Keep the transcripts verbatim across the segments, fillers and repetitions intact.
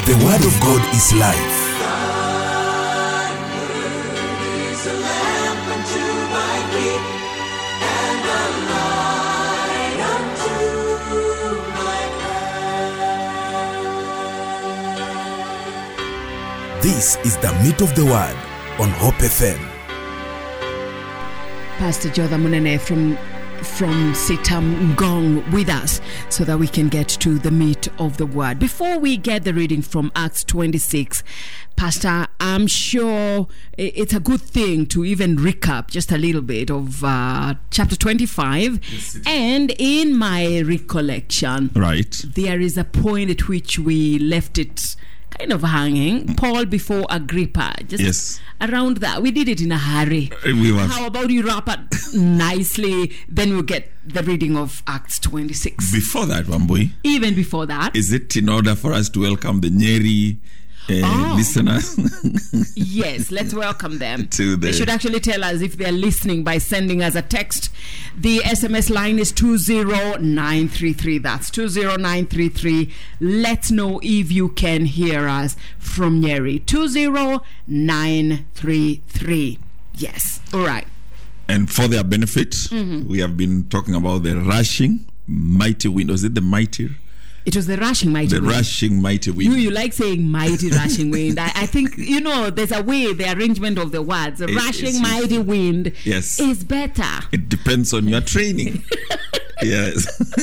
The Word of God is life. This is the Meat of the Word on Hope F M. Pastor Jotha Munene from from Sitam Ngong with us so that we can get to the meat of the word. Before we get the reading from Acts twenty-six, Pastor, I'm sure it's a good thing to even recap just a little bit of uh, chapter twenty-five. Yes, and in my recollection, right, there is a point at which we left it kind of hanging. Paul before Agrippa, just yes. around that. We did it in a hurry. We were. How about you wrap up nicely, then we'll get the reading of Acts twenty-six. Before that, Wambui. Even before that. Is it in order for us to welcome the Nyeri uh, oh. listeners? Yes, let's welcome them. To the... They should actually tell us if they're listening by sending us a text. The S M S line is two zero nine three three. That's two zero nine three three. Let's know if you can hear us from Nyeri. two zero nine three three. Yes. All right. And for their benefit, mm-hmm. we have been talking about the rushing mighty wind. Was it the mighty? It was the rushing mighty the wind. The rushing mighty wind. You, you like saying mighty rushing wind. I, I think, you know, there's a way, the arrangement of the words. The it, rushing mighty wind yes. is better. It depends on your training. Yes.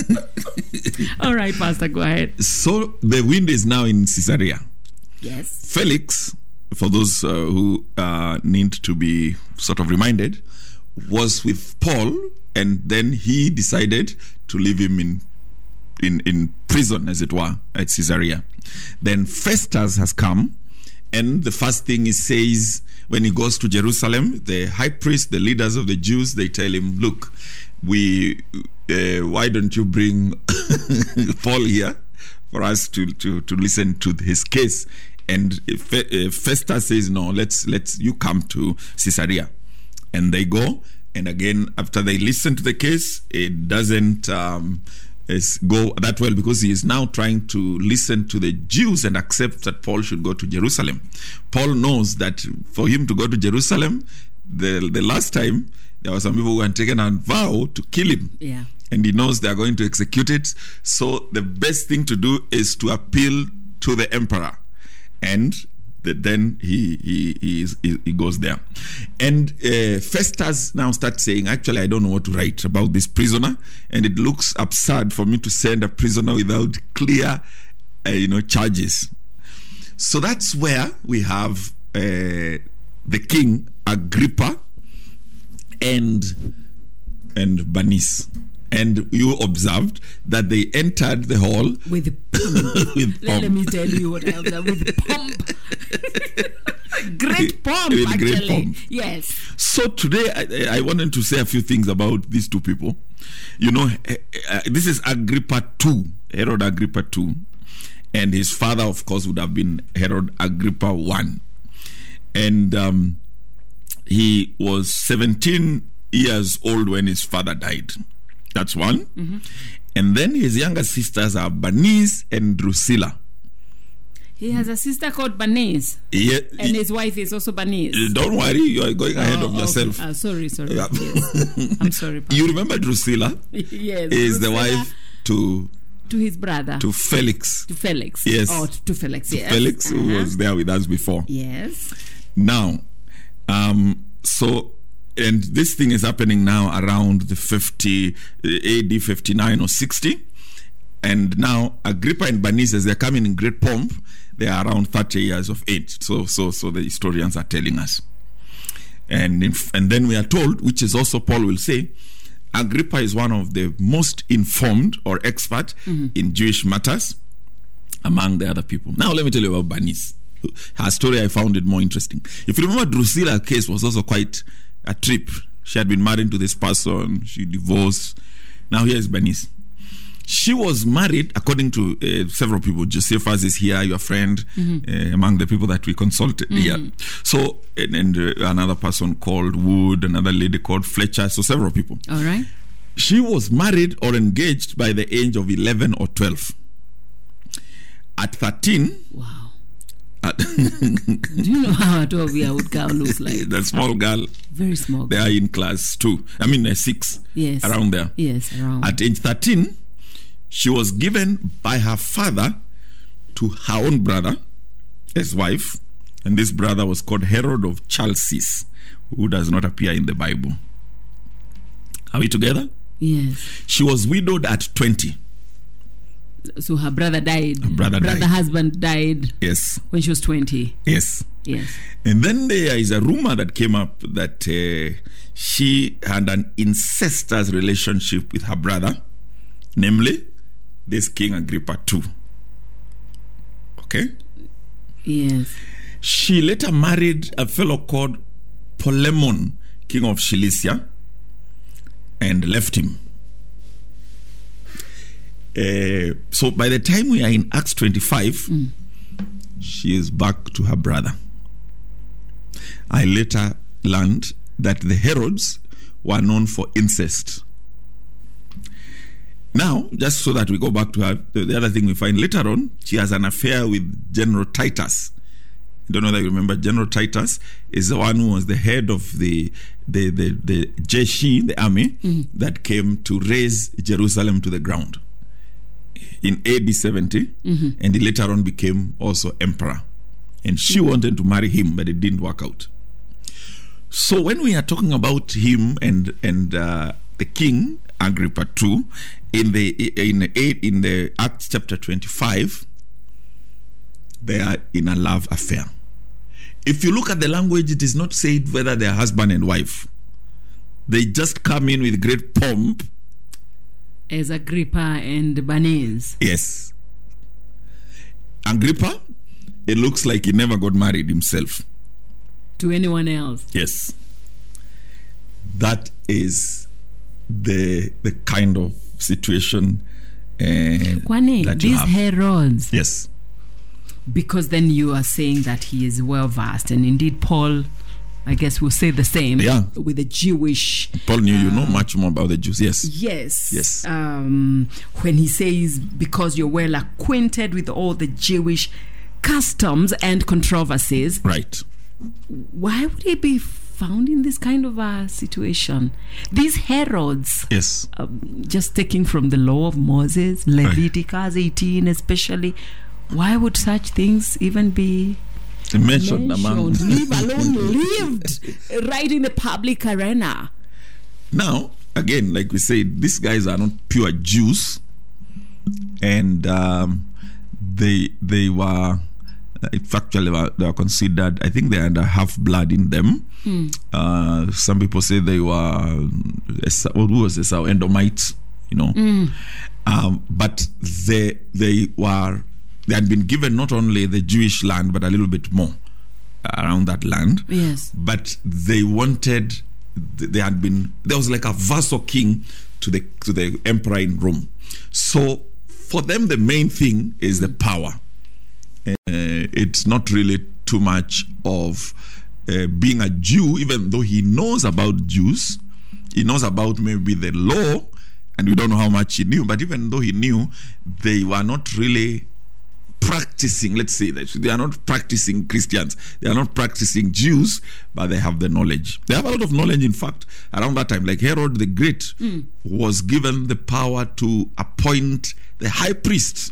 All right, Pastor, go ahead. So the wind is now in Caesarea. Yes. Felix, for those uh, who uh, need to be sort of reminded, was with Paul, and then he decided to leave him in in in prison, as it were, at Caesarea. Then Festus has come, and the first thing he says when he goes to Jerusalem, the high priest, the leaders of the Jews, they tell him, look, we uh, why don't you bring Paul here for us to, to, to listen to his case? And Festus says, no, let's let's you come to Caesarea. And they go, and again, after they listen to the case, it doesn't um, go that well, because he is now trying to listen to the Jews and accept that Paul should go to Jerusalem. Paul knows that for him to go to Jerusalem, the, the last time, there were some people who had taken a vow to kill him. Yeah. And he knows they are going to execute it. So the best thing to do is to appeal to the emperor. And then he he he, is, he goes there, and uh, Festus now starts saying, actually, I don't know what to write about this prisoner, and it looks absurd for me to send a prisoner without clear, uh, you know, charges. So that's where we have uh, the king Agrippa and and Bernice. And you observed that they entered the hall with pomp. with let, pomp. let me tell you what I observed with pomp. Great pomp, with actually. Great pomp. Yes. So today I, I wanted to say a few things about these two people. You know, uh, this is Agrippa the Second, Herod Agrippa the Second, and his father, of course, would have been Herod Agrippa the First. And um, he was seventeen years old when his father died. That's one. Mm-hmm. And then his younger sisters are Bernice and Drusilla. He has a sister called Bernice. Yeah, and his wife is also Bernice. Don't worry, you are going ahead oh, of okay. yourself. Uh, sorry, sorry. Yeah. Yes. I'm sorry. Papa. You remember Drusilla? Yes. Is Drusilla the wife to... To his brother. To Felix. To Felix. Yes. Oh, to Felix, to yes. Felix, uh-huh. who was there with us before. Yes. Now, um, so... And this thing is happening now around the fifty A D fifty-nine or sixty. And now Agrippa and Bernice, as they're coming in great pomp, they are around thirty years of age. So so so the historians are telling us. And in, and then we are told, which is also Paul will say, Agrippa is one of the most informed or expert mm-hmm. in Jewish matters among the other people. Now let me tell you about Bernice. Her story, I found it more interesting. If you remember, Drusilla's case was also quite a trip. She had been married to this person, she divorced. Now here is Bernice. She was married, according to uh, several people. Josephus is here, your friend, mm-hmm. uh, among the people that we consulted mm-hmm. here. So, and, and uh, another person called Wood, another lady called Fletcher, so several people. All right. She was married or engaged by the age of eleven or twelve. At thirteen, wow. Do you know how a twelve-year-old girl looks like? The small girl. Very small They girl. are in class two. I mean, uh, six. Yes. Around there. Yes, around. At age thirteen, she was given by her father to her own brother, his wife, and this brother was called Herod of Chalcis, who does not appear in the Bible. Are we together? Yes. She was widowed at twenty. So her brother died. Her brother brother died. husband died Yes. when she was twenty. Yes. Yes. And then there is a rumor that came up that uh, she had an incestuous relationship with her brother, namely this King Agrippa the Second. Okay? Yes. She later married a fellow called Polemon, king of Cilicia, and left him. Uh, so by the time we are in Acts twenty-five, mm. she is back to her brother. I later learned that the Herods were known for incest. Now, just so that we go back to her, the other thing we find later on, she has an affair with General Titus. I don't know that you remember. General Titus is the one who was the head of the the the, the Jeshi, the army, mm-hmm. that came to raise Jerusalem to the ground in A D seventy, mm-hmm. and he later on became also emperor. And she mm-hmm. wanted to marry him, but it didn't work out. So when we are talking about him and and uh, the king Agrippa the Second in the in the in the Acts chapter twenty-five, they are in a love affair. If you look at the language, it is not said whether they are husband and wife. They just come in with great pomp. As Agrippa and Bernice. Yes. Agrippa, it looks like he never got married himself. To anyone else. Yes. That is the the kind of situation uh, Kwani, that you these have. Herods. Yes. Because then you are saying that he is well versed, and indeed Paul, I guess, will say the same. Yeah. With the Jewish. Paul knew uh, you know um, much more about the Jews. Yes. Yes. Yes. Um, when he says, because you're well acquainted with all the Jewish customs and controversies. Right. Why would he be found in this kind of a situation? These Herods. Yes. Um, just taking from the law of Moses, Leviticus eighteen especially. Why would such things even be mentioned, mentioned among leave alone lived right in the public arena? Now, again, like we said, these guys are not pure Jews, and um, they they were factually they, they were considered. I think they had a half blood in them. Mm. Uh, some people say they were who was this? Our Edomites, you know, mm. um, but they they were. They had been given not only the Jewish land, but a little bit more around that land. Yes. But they wanted, they had been, there was like a vassal king to the to the emperor in Rome. So for them, the main thing is the power. Uh, it's not really too much of uh, being a Jew, even though he knows about Jews. He knows about maybe the law, and we don't know how much he knew. But even though he knew, they were not really practicing, let's say that they are not practicing Christians, they are not practicing Jews, but they have the knowledge. They have a lot of knowledge, in fact, around that time. Like Herod the Great mm. was given the power to appoint the high priest.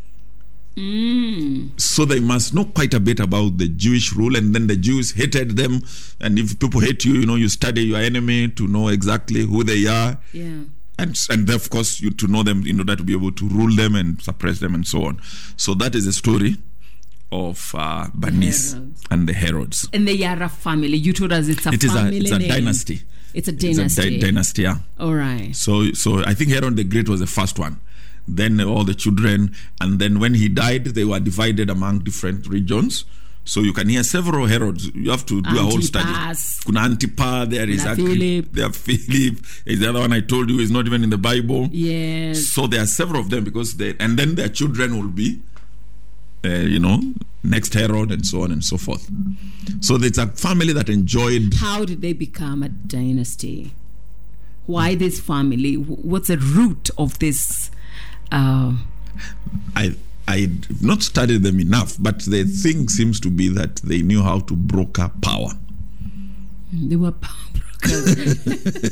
Mm. So they must know quite a bit about the Jewish rule, and then the Jews hated them. And if people hate you, you know, you study your enemy to know exactly who they are. Yeah. And, and of course, you to know them in order to be able to rule them and suppress them and so on. So that is the story of uh, Bernice and the Herods. And they are a family. You told us it's a it family is a, it's name. a dynasty. It's a dynasty. It's a di- dynasty, yeah. All right. So, so I think Herod the Great was the first one. Then all the children, and then when he died, they were divided among different regions. So you can hear several Herods. You have to do Antipas. a whole study. Kuna Antipas, there is Kuna Agrippa, Philip. there Philip. Is the other one I told you is not even in the Bible. Yes. So there are several of them because they, and then their children will be, uh, you know, next Herod and so on and so forth. So it's a family that enjoyed. How did they become a dynasty? Why this family? What's the root of this? Uh, I I've not studied them enough, but the thing seems to be that they knew how to broker power. They were power brokers.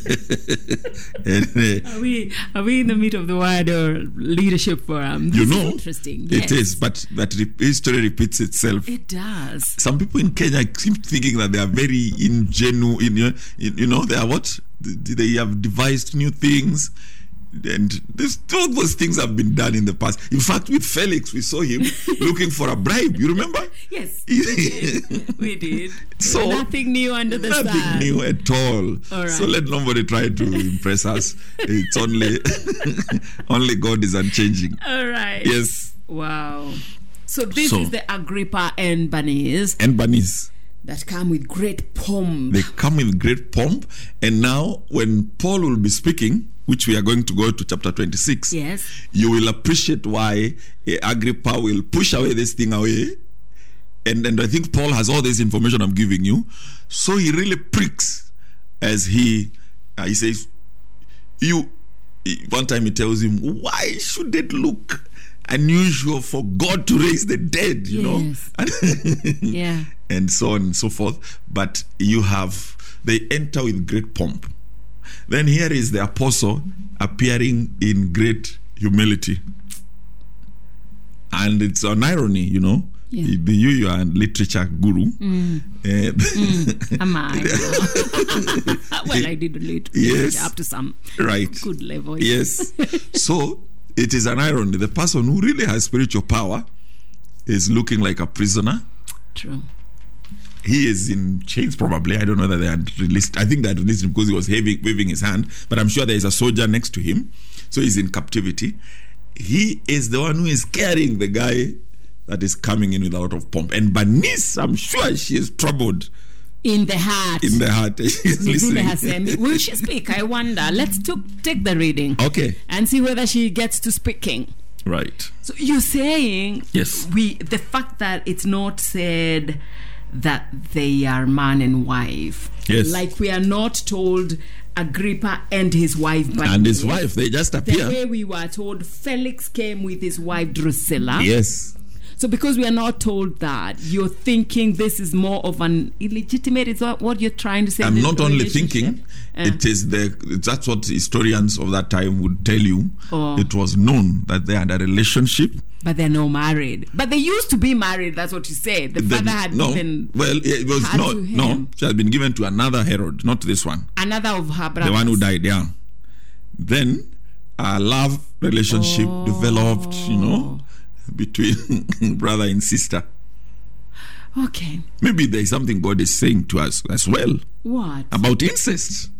and, uh, are we are we in the meat of the word or leadership forum? This you is know, interesting. It Yes. is, but that re- history repeats itself. It does. Some people in Kenya seem thinking that they are very ingenuous. In, in, you know, they are what? They have devised new things. And this, all those things have been done in the past. In fact, with Felix, we saw him looking for a bribe. You remember? Yes, we did. We did. So, nothing new under the nothing sun. new at all. All right. So let nobody try to impress us. It's only only God is unchanging. All right. Yes. Wow. So this So- is the Agrippa and Bernice And Bernice, that come with great pomp. they come with great pomp. And now, when Paul will be speaking, which we are going to go to chapter twenty-six, Yes. you will appreciate why uh, Agrippa will push away this thing away. And, and I think Paul has all this information I'm giving you. So he really pricks as he, uh, he says, you, one time he tells him, why should it look unusual for God to raise the dead, you Yes. know? Yeah. And so on and so forth. But you have, they enter with great pomp. Then here is the apostle appearing in great humility. And it's an irony, you know. Yeah. You, you are a literature guru. Mm. Uh, Mm. Am I? Well, I did relate Yes. up to some right. good level. Yes. So it is an irony. The person who really has spiritual power is looking like a prisoner. True. He is in chains, probably. I don't know that they had released. I think they had released him because he was waving, waving his hand. But I'm sure there is a soldier next to him. So he's in captivity. He is the one who is carrying the guy that is coming in with a lot of pomp. And Bernice, I'm sure she is troubled In the heart. in the heart. She's listening. Will she speak? I wonder. Let's to- take the reading. Okay. And see whether she gets to speaking. Right. So you're saying Yes. we the fact that it's not said that they are man and wife. Yes. Like we are not told Agrippa and his wife Bernice. And his wife, they just The appear. way we were told Felix came with his wife Drusilla. Yes. So because we are not told that, you're thinking this is more of an illegitimate, is that what you're trying to say? I'm the not only relationship? thinking, Uh, it is the, that's what historians of that time would tell you. Oh. It was known that they had a relationship. But they're not married. But they used to be married, that's what you said. The Then- father had no, given well, it was her not, to no, him. she had been given to another Herod, not this one. another of her brothers. The one who died, yeah. Then a love relationship Oh. developed, you know, between brother and sister. Okay. Maybe there is something God is saying to us as well What? about incest.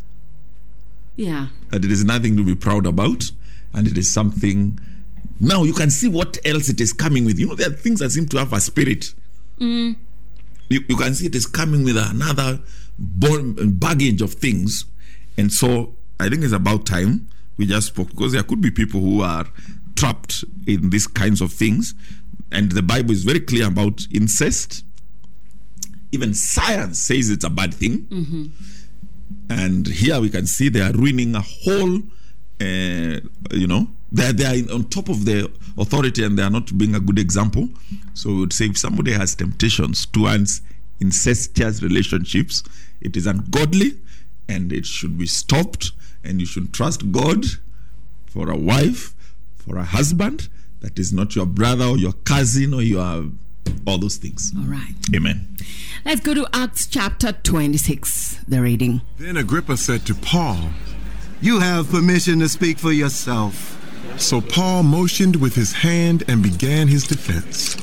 Yeah. That it is nothing to be proud about, and it is something. Now you can see what else it is coming with. You know, there are things that seem to have a spirit. Mm. You, you can see it is coming with another baggage of things, and so I think it's about time we just spoke, because there could be people who are trapped in these kinds of things, and the Bible is very clear about incest. Even science says it's a bad thing. Mm-hmm. And here we can see they are ruining a whole, uh, you know, they are, they are on top of the authority, and they are not being a good example. So we would say if somebody has temptations towards incestuous relationships, it is ungodly and it should be stopped, and you should trust God for a wife, for a husband that is not your brother or your cousin or your all those things. All right. Amen. Let's go to Acts chapter twenty-six, the reading. Then Agrippa said to Paul, You have permission to speak for yourself. so Paul motioned with his hand and began his defense.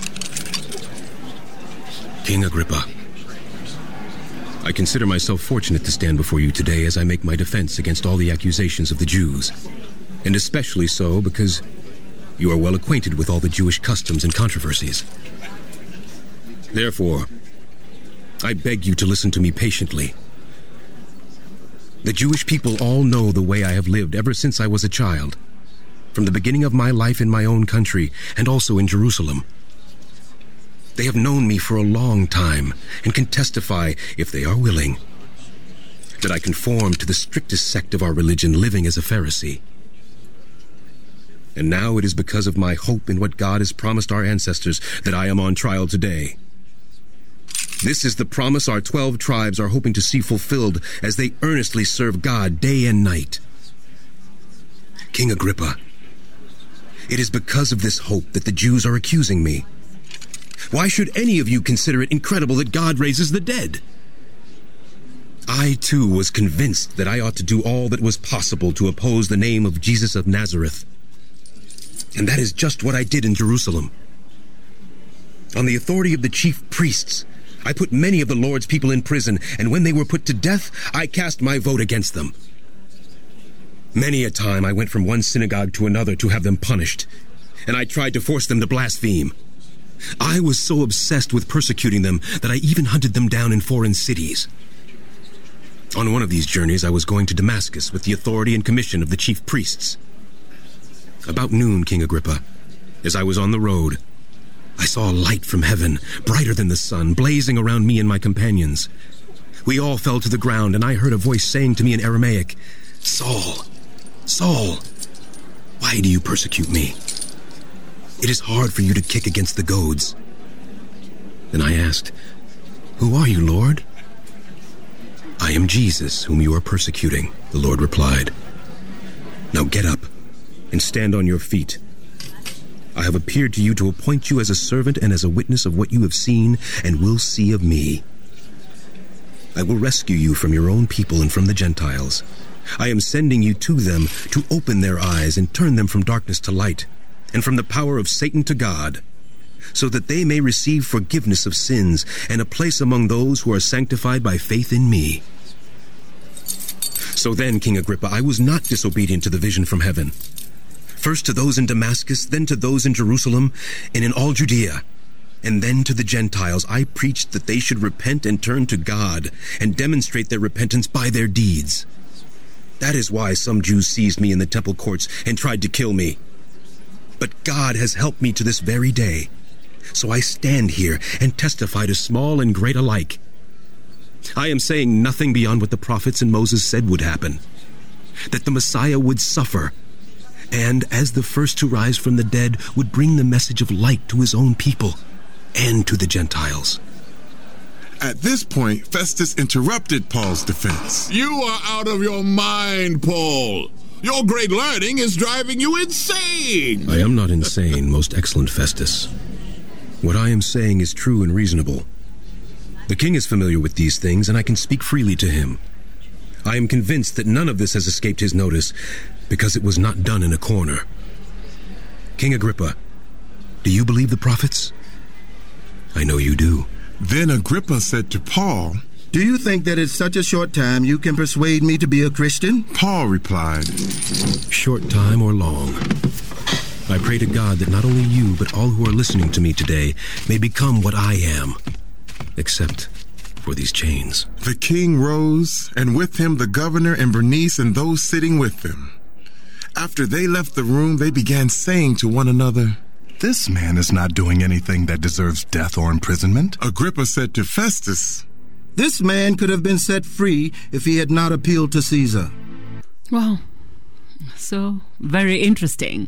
King Agrippa, I consider myself fortunate to stand before you today as I make my defense against all the accusations of the Jews, and especially so because you are well acquainted with all the Jewish customs and controversies. Therefore, I beg you to listen to me patiently. The Jewish people all know the way I have lived ever since I was a child, from the beginning of my life in my own country and also in Jerusalem. They have known me for a long time and can testify, if they are willing, that I conform to the strictest sect of our religion, living as a Pharisee. And now it is because of my hope in what God has promised our ancestors that I am on trial today. This is the promise our twelve tribes are hoping to see fulfilled as they earnestly serve God day and night. King Agrippa, it is because of this hope that the Jews are accusing me. Why should any of you consider it incredible that God raises the dead? I, too, was convinced that I ought to do all that was possible to oppose the name of Jesus of Nazareth. And that is just what I did in Jerusalem. On the authority of the chief priests, I put many of the Lord's people in prison, and when they were put to death, I cast my vote against them. Many a time I went from one synagogue to another to have them punished, and I tried to force them to blaspheme. I was so obsessed with persecuting them that I even hunted them down in foreign cities. On one of these journeys, I was going to Damascus with the authority and commission of the chief priests. About noon, King Agrippa, as I was on the road, I saw a light from heaven, brighter than the sun, blazing around me and my companions. We all fell to the ground, and I heard a voice saying to me in Aramaic, "Saul, Saul, why do you persecute me? It is hard for you to kick against the goads." Then I asked, "Who are you, Lord?" "I am Jesus, whom you are persecuting," the Lord replied. "Now get up and stand on your feet. I have appeared to you to appoint you as a servant and as a witness of what you have seen and will see of me. I will rescue you from your own people and from the Gentiles. I am sending you to them to open their eyes and turn them from darkness to light, and from the power of Satan to God, so that they may receive forgiveness of sins and a place among those who are sanctified by faith in me." So then, King Agrippa, I was not disobedient to the vision from heaven. First to those in Damascus, then to those in Jerusalem, and in all Judea, and then to the Gentiles, I preached that they should repent and turn to God, and demonstrate their repentance by their deeds. That is why some Jews seized me in the temple courts and tried to kill me. But God has helped me to this very day. So I stand here and testify to small and great alike. I am saying nothing beyond what the prophets and Moses said would happen, that the Messiah would suffer, and as the first to rise from the dead, would bring the message of light to his own people and to the Gentiles. At this point, Festus interrupted Paul's defense. "You are out of your mind, Paul. Your great learning is driving you insane." I am not insane, most excellent Festus. What I am saying is true and reasonable. The king is familiar with these things, and I can speak freely to him. I am convinced that none of this has escaped his notice, because it was not done in a corner. King Agrippa, do you believe the prophets? I know you do. Then Agrippa said to Paul, "Do you think that in such a short time you can persuade me to be a Christian?" Paul replied, "Short time or long, I pray to God that not only you, but all who are listening to me today may become what I am, except for these chains." The king rose, and with him the governor and Bernice and those sitting with them. After they left the room, they began saying to one another, "This man is not doing anything that deserves death or imprisonment." Agrippa said to Festus, "This man could have been set free if he had not appealed to Caesar." Wow. So, very interesting.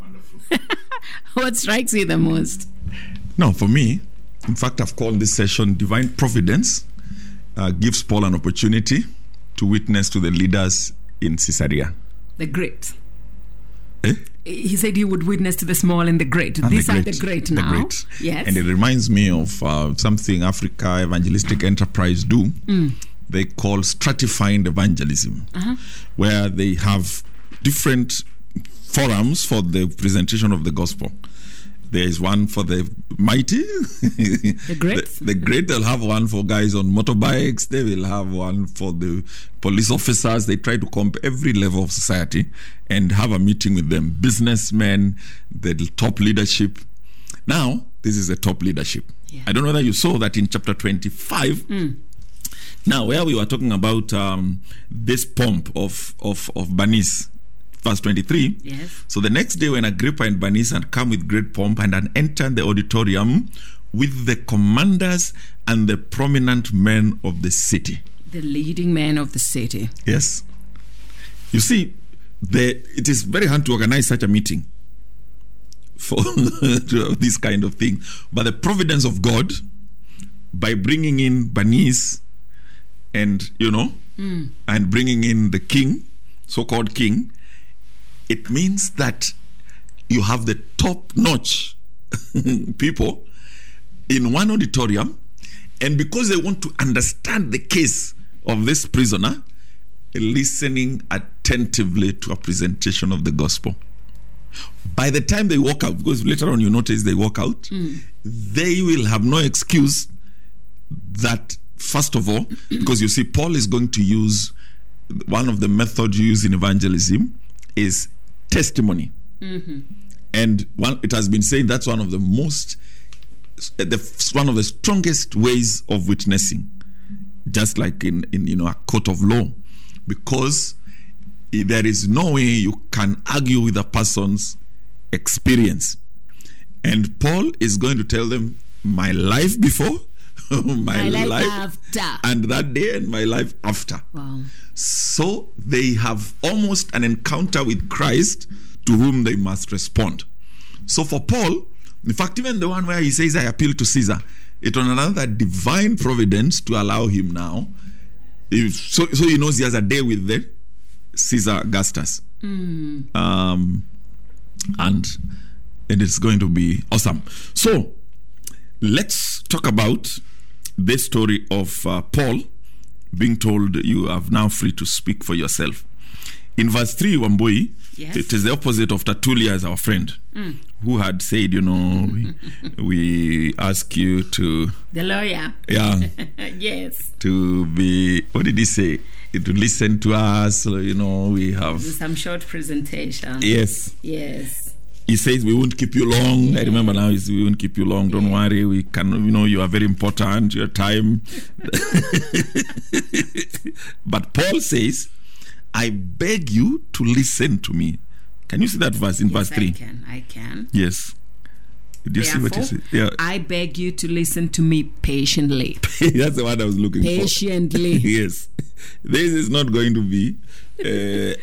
What strikes you the most? No, for me, in fact, I've called this session Divine Providence uh, gives Paul an opportunity to witness to the leaders in Caesarea. The great. Eh? He said he would witness to the small and the great. And These the are great, the great the now. great. Yes. And it reminds me of uh, something Africa Evangelistic Enterprise do. Mm. They call stratifying evangelism, uh-huh. where they have different forums for the presentation of the gospel. There is one for the mighty, the great. The, the great. They'll have one for guys on motorbikes. They will have one for the police officers. They try to comp every level of society and have a meeting with them. Businessmen, the top leadership. Now, this is the top leadership. Yeah. I don't know whether you saw that in chapter twenty-five. Mm. Now, where we were talking about um, this pomp of of of Bernice. Verse twenty-three. Yes. So the next day when Agrippa and Bernice had come with great pomp and had entered the auditorium with the commanders and the prominent men of the city. The leading men of the city. Yes. You see, the, it is very hard to organize such a meeting for this kind of thing. But the providence of God, by bringing in Bernice and, you know, mm. and bringing in the king, so-called king, it means that you have the top-notch people in one auditorium, and because they want to understand the case of this prisoner, listening attentively to a presentation of the gospel. By the time they walk out, because later on you notice they walk out, mm. they will have no excuse that, first of all, because you see, Paul is going to use one of the methods used in evangelism is testimony. Mm-hmm. And one, it has been said that's one of the most, the, one of the strongest ways of witnessing, just like in, in you know, a court of law, because there is no way you can argue with a person's experience. And Paul is going to tell them, my life before, my, my life, life after, and that day, and my life after. Wow. So they have almost an encounter with Christ to whom they must respond. So for Paul, in fact, even the one where he says, I appeal to Caesar, it was another divine providence to allow him now. If, so, so he knows he has a day with the Caesar Augustus. Mm. Um, and it is going to be awesome. So let's talk about the story of uh, Paul being told you are now free to speak for yourself. In verse three, Wambui, yes. It is the opposite of Tertullian, our friend, mm. who had said, you know, we, we ask you to... The lawyer. Yeah. Yes. To be, what did he say? To listen to us, you know, we have... Some short presentation. Yes. Yes. He says, we won't keep you long. Yeah. I remember now, we won't keep you long. Don't yeah. worry. We can, you know, you are very important, your time. But Paul says, I beg you to listen to me. Can you see that verse in yes, verse three? I can, I can. Yes. Did you Therefore, see what he said? Yeah. I beg you to listen to me patiently. That's the one I was looking patiently. for. Patiently. Yes. This is not going to be, uh,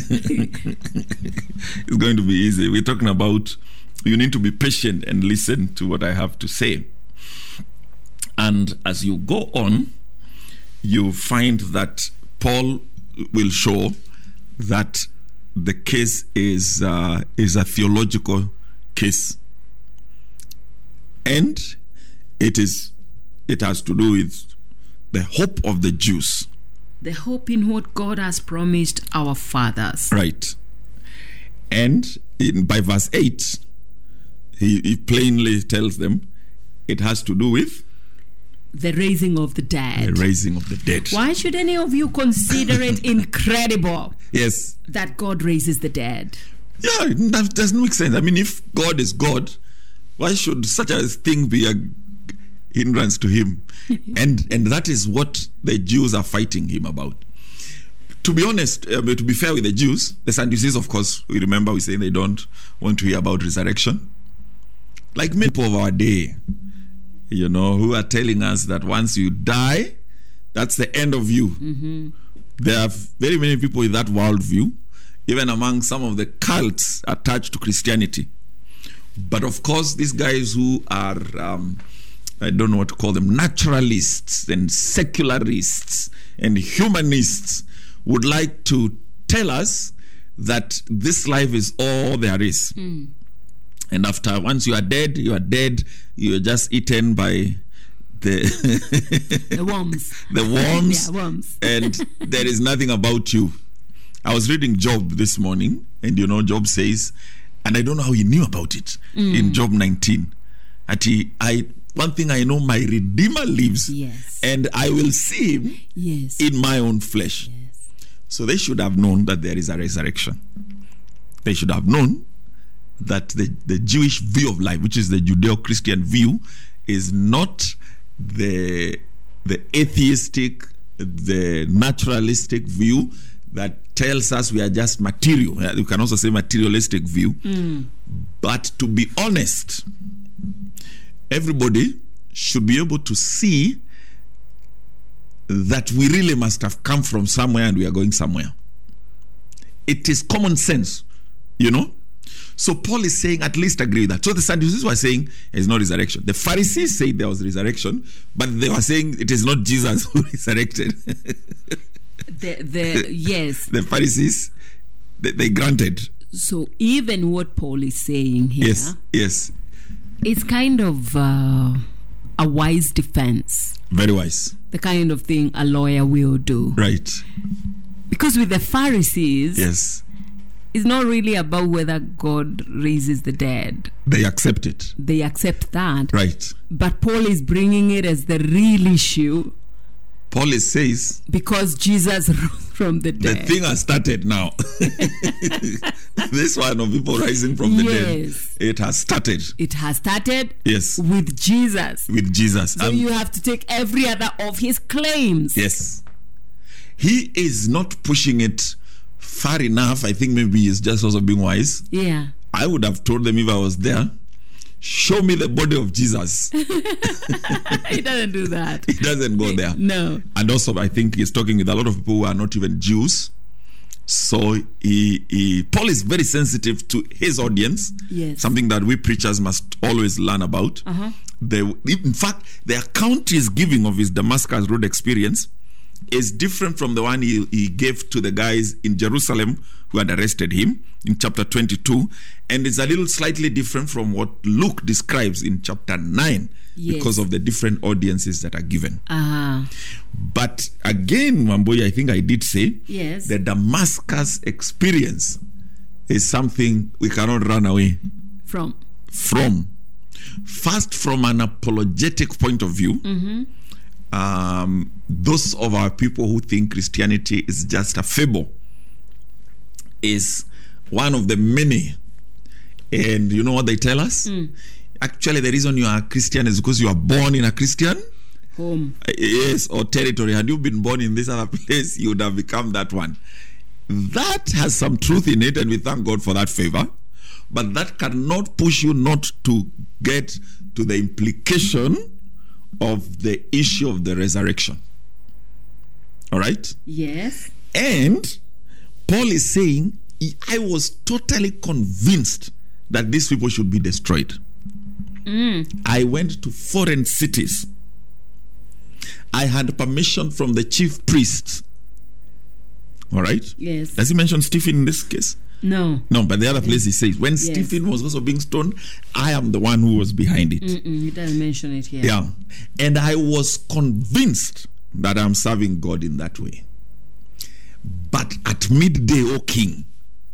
it's going to be easy. We're talking about, you need to be patient and listen to what I have to say. And as you go on, you find that Paul will show that the case is uh, is a theological case, and it is it has to do with the hope of the Jews. The hope in what God has promised our fathers. Right. And in, by verse eight, he, he plainly tells them it has to do with the raising of the dead. The raising of the dead. Why should any of you consider it incredible yes. that God raises the dead? Yeah, that doesn't make sense. I mean, if God is God, why should such a thing be a hindrance to him? and and that is what the Jews are fighting him about. To be honest, uh, to be fair with the Jews, the Sadducees, of course, we remember we say they don't want to hear about resurrection. Like many people of our day, you know, who are telling us that once you die, that's the end of you. Mm-hmm. There are very many people with that worldview, even among some of the cults attached to Christianity. But of course, these guys who are, um, I don't know what to call them, naturalists and secularists and humanists would like to tell us that this life is all there is. Mm. And after, once you are dead, you are dead, you are just eaten by the the worms. The worms. Yeah, worms. And there is nothing about you. I was reading Job this morning, and you know, Job says, and I don't know how he knew about it, mm. in Job nineteen. That he, I, one thing I know, my Redeemer lives, yes. and I will see him yes. in my own flesh. Yes. So they should have known that there is a resurrection. They should have known that the, the Jewish view of life, which is the Judeo-Christian view, is not the the atheistic, the naturalistic view that tells us we are just material. You can also say materialistic view. Mm. But to be honest, everybody should be able to see that we really must have come from somewhere and we are going somewhere. It is common sense, you know. So Paul is saying, at least agree with that. So the Sadducees were saying there's no resurrection. The Pharisees said there was resurrection, but they were saying it is not Jesus who resurrected. the, the, yes. The Pharisees, they, they granted. So even what Paul is saying here, yes, yes, is kind of uh, a wise defense. Very wise. The kind of thing a lawyer will do. Right. Because with the Pharisees, yes, it's not really about whether God raises the dead. They accept it. They accept that. Right. But Paul is bringing it as the real issue. Paul says, because Jesus rose from the dead. The thing has started now. This one of people rising from the yes. dead. It has started. It has started. Yes. With Jesus. With Jesus. So um, you have to take every other of his claims. Yes. He is not pushing it far enough. I think maybe he's just also being wise. Yeah. I would have told them if I was there, show me the body of Jesus. He doesn't do that. He doesn't go there. No. And also, I think he's talking with a lot of people who are not even Jews. So he, he Paul is very sensitive to his audience. Yes. Something that we preachers must always learn about. Uh-huh. The, in fact, the account he's giving of his Damascus Road experience is different from the one he, he gave to the guys in Jerusalem who had arrested him in chapter twenty-two, and it's a little slightly different from what Luke describes in chapter nine. Yes. Because of the different audiences that are given. Uh-huh. But again, Wambui, I think I did say, yes, the Damascus experience is something we cannot run away from. From. First, from an apologetic point of view, mm-hmm. Um, those of our people who think Christianity is just a fable is one of the many. And you know what they tell us? Mm. Actually, the reason you are a Christian is because you are born in a Christian home. Yes, or territory. Had you been born in this other place, you would have become that one. That has some truth in it, and we thank God for that favor. But that cannot push you not to get to the implication of the issue of the resurrection. All right? Yes. And Paul is saying, I was totally convinced that these people should be destroyed. Mm. I went to foreign cities. I had permission from the chief priests. All right? Yes. Does he mention Stephen in this case? No. No, but the other place he says, when yes. Stephen was also being stoned, I am the one who was behind it. Mm-mm, he doesn't mention it here. Yeah. And I was convinced that I'm serving God in that way. But at midday, O king,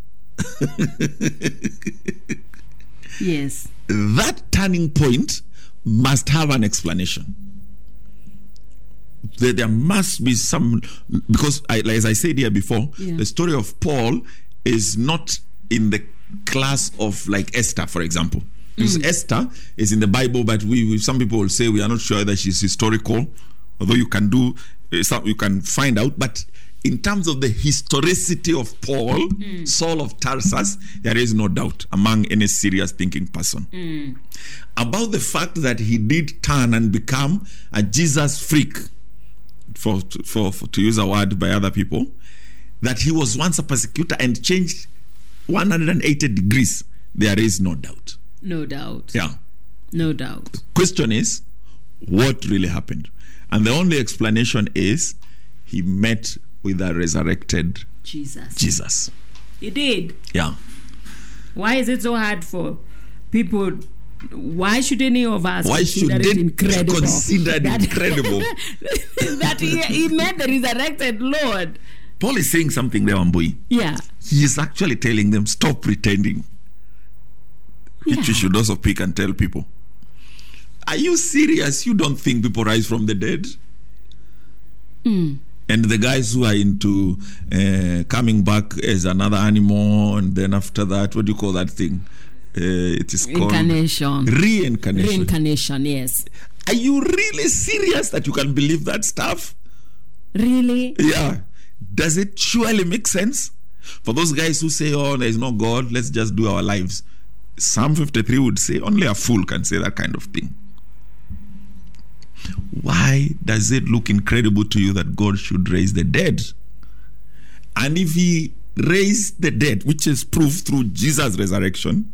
yes, that turning point must have an explanation. There, there must be some, because I, as I said here before, yeah. the story of Paul is not in the class of like Esther, for example. Because mm. Esther is in the Bible, but we, we some people will say we are not sure that she's historical, although you can do uh, some, you can find out. But in terms of the historicity of Paul, mm. Saul of Tarsus, there is no doubt among any serious thinking person mm. about the fact that he did turn and become a Jesus freak, for, for, for to use a word by other people, that he was once a persecutor and changed one hundred eighty degrees. There is no doubt. No doubt. Yeah. No doubt. The question is, what really happened? And the only explanation is he met with a resurrected Jesus. Jesus. He did. Yeah. Why is it so hard for people? Why should any of us Why consider should it they incredible? consider it that, incredible? that he, he met the resurrected Lord. Paul is saying something there, Wambui. Yeah. He is actually telling them, stop pretending. Yeah. Which you should also pick and tell people. Are you serious? You don't think people rise from the dead? Mm. And the guys who are into uh, coming back as another animal, and then after that, what do you call that thing? Uh, it is called Incarnation. Reincarnation. Reincarnation, yes. Are you really serious that you can believe that stuff? Really? Yeah. Does it surely make sense? For those guys who say, oh, there is no God, let's just do our lives. Psalm fifty-three would say, only a fool can say that kind of thing. Why does it look incredible to you that God should raise the dead? And if he raised the dead, which is proved through Jesus' resurrection,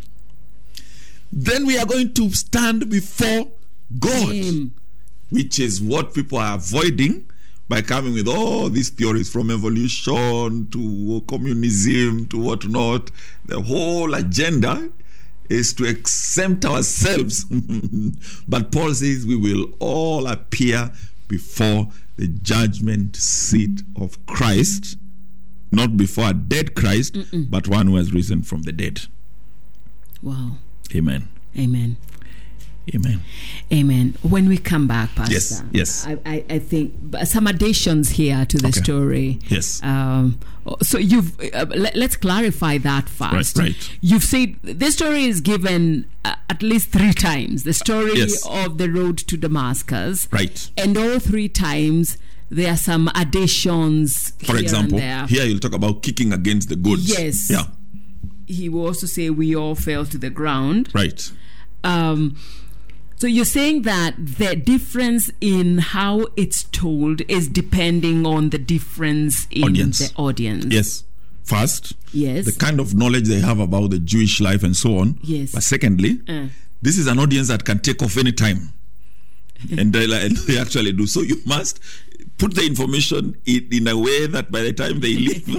then we are going to stand before God, Him. which is what people are avoiding by coming with all these theories from evolution to communism to whatnot. The whole agenda is to exempt ourselves. But Paul says we will all appear before the judgment seat of Christ, not before a dead Christ, Mm-mm. but one who has risen from the dead. Wow. Amen. Amen. Amen. Amen. When we come back, Pastor, yes, yes. I, I, I think some additions here to the okay. story. Yes. Um, so you've uh, let, let's clarify that first. Right, right. You've said this story is given uh, at least three times. The story yes. of the road to Damascus. Right. And all three times there are some additions. For here example, and there. here you'll talk about kicking against the goods. Yes. Yeah. He will also say we all fell to the ground. Right. Um, so you're saying that the difference in how it's told is depending on the difference in audience. the audience. Yes. First, yes. the kind of knowledge they have about the Jewish life and so on. Yes. But secondly, uh. this is an audience that can take off any time. and, they, and they actually do. So you must put the information in, in a way that by the time they leave,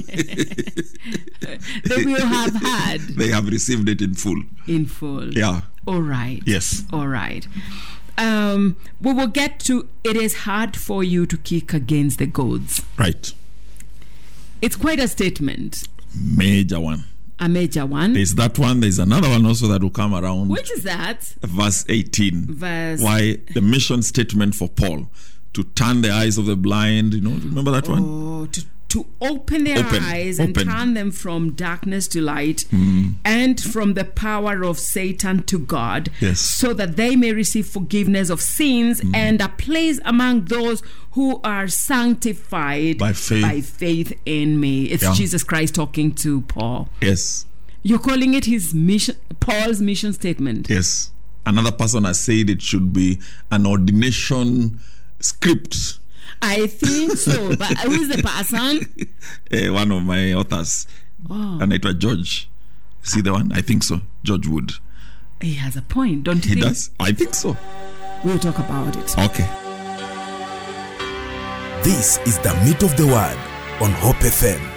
they will have had. They have received it in full. In full. Yeah. All right. Yes. All right. Um, we will get to it is hard for you to kick against the goads. Right. It's quite a statement. Major one. A major one. There's that one. There's another one also that will come around. Which is that? Verse eighteen. Verse. Why the mission statement for Paul to turn the eyes of the blind. You know, remember that oh, one? Oh, to to open their open, eyes open. and turn them from darkness to light mm. and from the power of Satan to God, yes. so that they may receive forgiveness of sins mm. and a place among those who are sanctified by faith, by faith in me. It's yeah. Jesus Christ talking to Paul. Yes. You're calling it his mission, Paul's mission statement. Yes. Another person has said it should be an ordination script. I think so, but who is the person? uh, one of my authors, oh. and it was George. See the one? I think so. George Wood. He has a point, don't you he think? He does. I think so. We'll talk about it. Okay. This is the Meat of the Word on Hope F M.